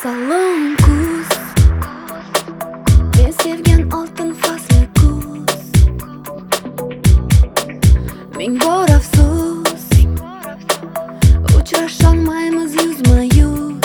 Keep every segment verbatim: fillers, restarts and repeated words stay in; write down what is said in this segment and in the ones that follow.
Salom kuz, men sevgan oltin fasli kuz. Ming bor afsus, uchrasholmaymiz yuzma yuz.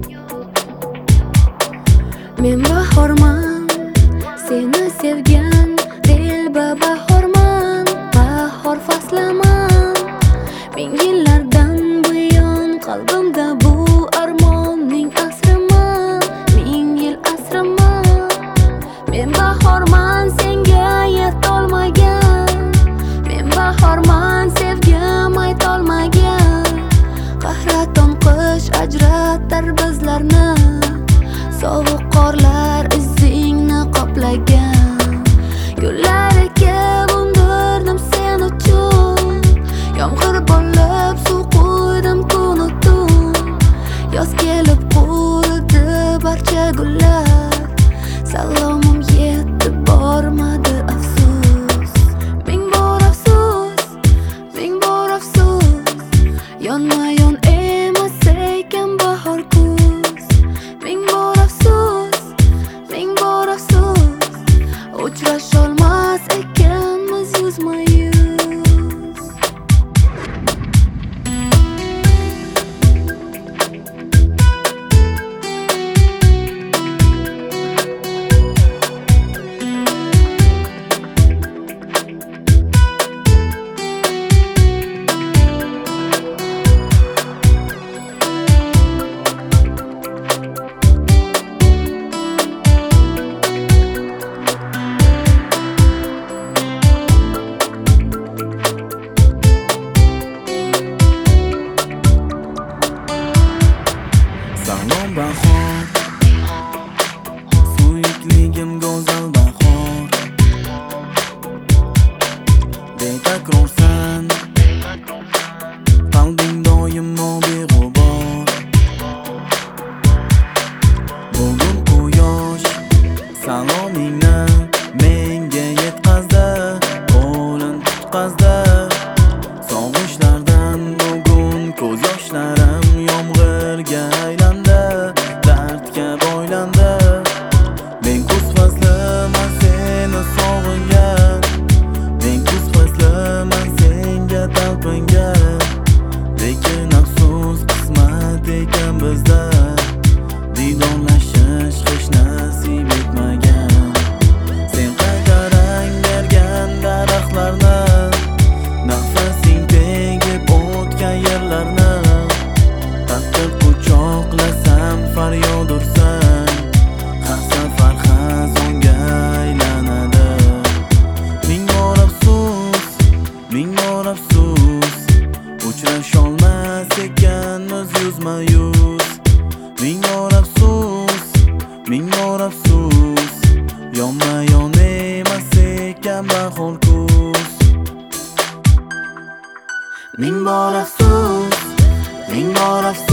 Men bahorman, seni sevgan dilba bahorman, bahor fasliman. Ming yillardan buyon qalbimda bu armonning asriman, ming yil asriman. Men bahorman, senga yetolmagan, men bahorman, sevgim aytolmagan. Qahraton qish ajratar bizlarni, sovuq qorlar izingni qoplagan. Gullar ekib undirdim sen uchun, yomg'ir bo'lib suv quydim kun-u tun. Yoz kelib quridi barcha gullar, salomim yetib bormadi afsus. Ming bor afsus, ming bor afsus, yonma-yon emas ekan bahor kuz. Ming bor afsus, ming bor afsus, uchrasholmas ekanmiz yuzma-yuz. Salom bahor, suyukligim go'zal bahor. Betakrorsan, qalbing doimo beg'ubor. Bugun quyosh salomingni menga yetkazdi, qo'lim tutqazdi. Sog'inchlardan bugun ko'z yoshlarim yomg'irga aylandi, dardga boylandi. Men kuz fasliman seni sog'ingan, men kuz fasliman senga talpingan. Lekin afsus qismat ekan bizda, didorlashish hech nasib etmagan. Sen qaytarang bergan daraxtlarni, nafasing tegib o'tgan yerlarni. Taqdir quchoqlasam faryod ursang, har safar xazonga aylanadi. Ming bor afsus, ming bor afsus, uchrasholmas ekanmiz yuzma-yuz. Ming bor afsus, ming bor afsus, yonma-yon emas ekan bahor kuz. Ming bor afsus, ming bor afsus,